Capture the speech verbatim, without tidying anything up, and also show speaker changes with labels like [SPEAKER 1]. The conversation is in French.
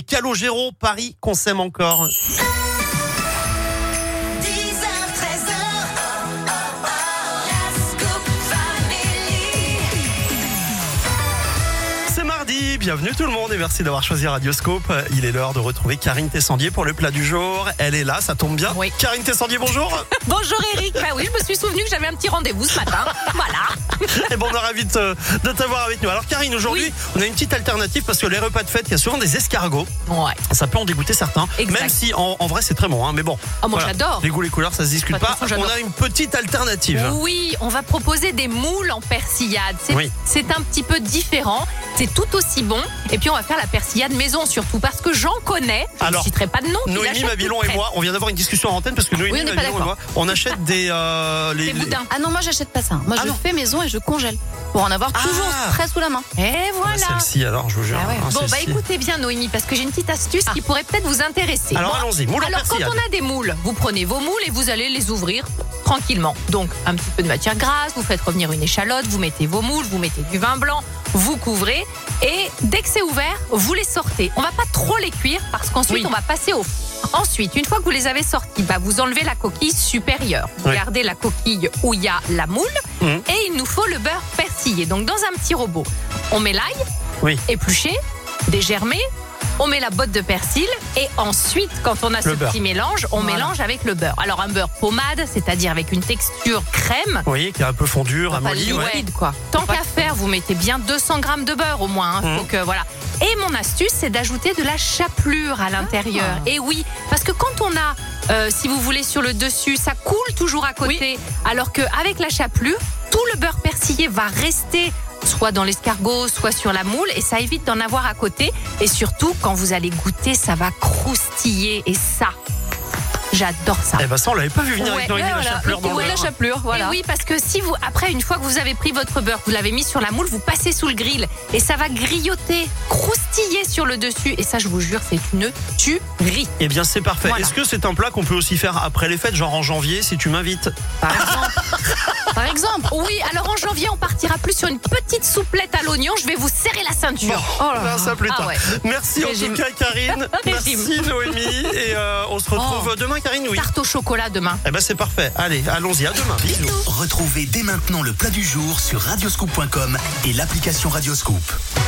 [SPEAKER 1] Calogero, Paris qu'on s'aime encore. Bienvenue tout le monde et merci d'avoir choisi Radioscope. Il est l'heure de retrouver Karine Tessandier pour le plat du jour. Elle est là, ça tombe bien.
[SPEAKER 2] Oui.
[SPEAKER 1] Karine Tessandier, bonjour.
[SPEAKER 2] Bonjour Eric. Bah oui, je me suis souvenu que j'avais un petit rendez-vous ce matin. Voilà.
[SPEAKER 1] Et bon, on est ravis de, de t'avoir avec nous. Alors Karine, aujourd'hui, oui. on a une petite alternative parce que les repas de fête, il y a souvent des escargots.
[SPEAKER 2] Ouais.
[SPEAKER 1] Ça peut en dégoûter certains.
[SPEAKER 2] Exact.
[SPEAKER 1] Même si en, en vrai c'est très bon, hein. Mais bon.
[SPEAKER 2] Oh, moi
[SPEAKER 1] voilà.
[SPEAKER 2] j'adore.
[SPEAKER 1] Les goûts, les couleurs, ça se discute pas.
[SPEAKER 2] Façon,
[SPEAKER 1] on a une petite alternative.
[SPEAKER 2] Oui, on va proposer des moules en persillade. C'est,
[SPEAKER 1] oui.
[SPEAKER 2] c'est un petit peu différent. C'est tout aussi bon. Et puis on va faire la persillade maison surtout parce que j'en connais. Je ne citerai pas de nom.
[SPEAKER 1] Noémie Mabilon et moi, on vient d'avoir une discussion en antenne parce que Noémie
[SPEAKER 2] oui, on
[SPEAKER 1] Mabilon et moi, on achète des euh,
[SPEAKER 2] les, les boudins.
[SPEAKER 3] Ah non, moi j'achète pas ça. Moi
[SPEAKER 1] ah
[SPEAKER 3] je
[SPEAKER 1] non.
[SPEAKER 3] fais maison et je congèle pour en avoir toujours
[SPEAKER 1] ah.
[SPEAKER 3] frais sous la main.
[SPEAKER 2] Et voilà.
[SPEAKER 1] Ah, celle-ci alors, je vous jure.
[SPEAKER 2] Ah ouais.
[SPEAKER 1] hein,
[SPEAKER 2] bon bah
[SPEAKER 1] celle-ci.
[SPEAKER 2] écoutez bien Noémie parce que j'ai une petite astuce ah. qui pourrait peut-être vous intéresser.
[SPEAKER 1] Alors
[SPEAKER 2] bon,
[SPEAKER 1] allons-y. Moule en
[SPEAKER 2] alors quand
[SPEAKER 1] persillade.
[SPEAKER 2] on a des moules, vous prenez vos moules et vous allez les ouvrir tranquillement. Donc un petit peu de matière grasse, vous faites revenir une échalote, vous mettez vos moules, vous mettez du vin blanc, vous couvrez et dès que c'est ouvert, vous les sortez. On va pas trop les cuire parce qu'ensuite oui. on va passer au four. Ensuite, une fois que vous les avez sortis, bah vous enlevez la coquille supérieure. Vous oui. gardez la coquille où il y a la moule mmh. et il nous faut le beurre persillé. Donc dans un petit robot, on met l'ail, oui. épluché, dégermé. On met la botte de persil et ensuite, quand on a ce
[SPEAKER 1] le
[SPEAKER 2] petit
[SPEAKER 1] beurre.
[SPEAKER 2] mélange, on voilà. mélange avec le beurre. Alors un beurre pommade, c'est-à-dire avec une texture crème.
[SPEAKER 1] Oui, qui est un peu fondu, ramolli.
[SPEAKER 2] Pas liquide, ouais. quoi. Tant qu'à faire, vous mettez bien deux cents grammes de beurre au moins. Hein. Mmh. Faut que, voilà. Et mon astuce, c'est d'ajouter de la chapelure à l'intérieur. Ah. Et oui, parce que quand on a, euh, si vous voulez, sur le dessus, ça coule toujours à côté. Oui. Alors qu'avec la chapelure, tout le beurre persillé va rester soit dans l'escargot, soit sur la moule, et ça évite d'en avoir à côté. Et surtout, quand vous allez goûter, ça va croustiller. Et ça, j'adore ça.
[SPEAKER 1] Eh ben ça, on l'avait pas vu venir
[SPEAKER 2] ouais,
[SPEAKER 1] avec Noémie,
[SPEAKER 2] ouais,
[SPEAKER 1] la
[SPEAKER 2] voilà.
[SPEAKER 1] chapelure dans le beurre.
[SPEAKER 2] la chapelure, voilà. Et oui, parce que si vous, après, une fois que vous avez pris votre beurre, vous l'avez mis sur la moule, vous passez sous le grill et ça va grilloter, croustiller sur le dessus. Et ça, je vous jure, c'est une tuerie.
[SPEAKER 1] Eh bien, c'est parfait.
[SPEAKER 2] Voilà.
[SPEAKER 1] Est-ce que c'est un plat qu'on peut aussi faire après les fêtes, genre en janvier, si tu m'invites?
[SPEAKER 2] Par exemple. Par exemple. Oui, alors en janvier, on partira plus sur une petite souplette à l'oignon. Je vais vous serrer la ceinture.
[SPEAKER 1] Bon, oh là là. Ça plus tard. Ah ouais. Merci
[SPEAKER 2] Régime.
[SPEAKER 1] en tout cas, Karine. Merci Noémie. Et euh, on se retrouve oh. demain, Karine. Oui.
[SPEAKER 2] Tarte au chocolat demain.
[SPEAKER 1] Eh ben c'est parfait. Allez, allons-y. À demain. Bisous.
[SPEAKER 4] Retrouvez dès maintenant le plat du jour sur radioscoop point com et l'application Radioscoop.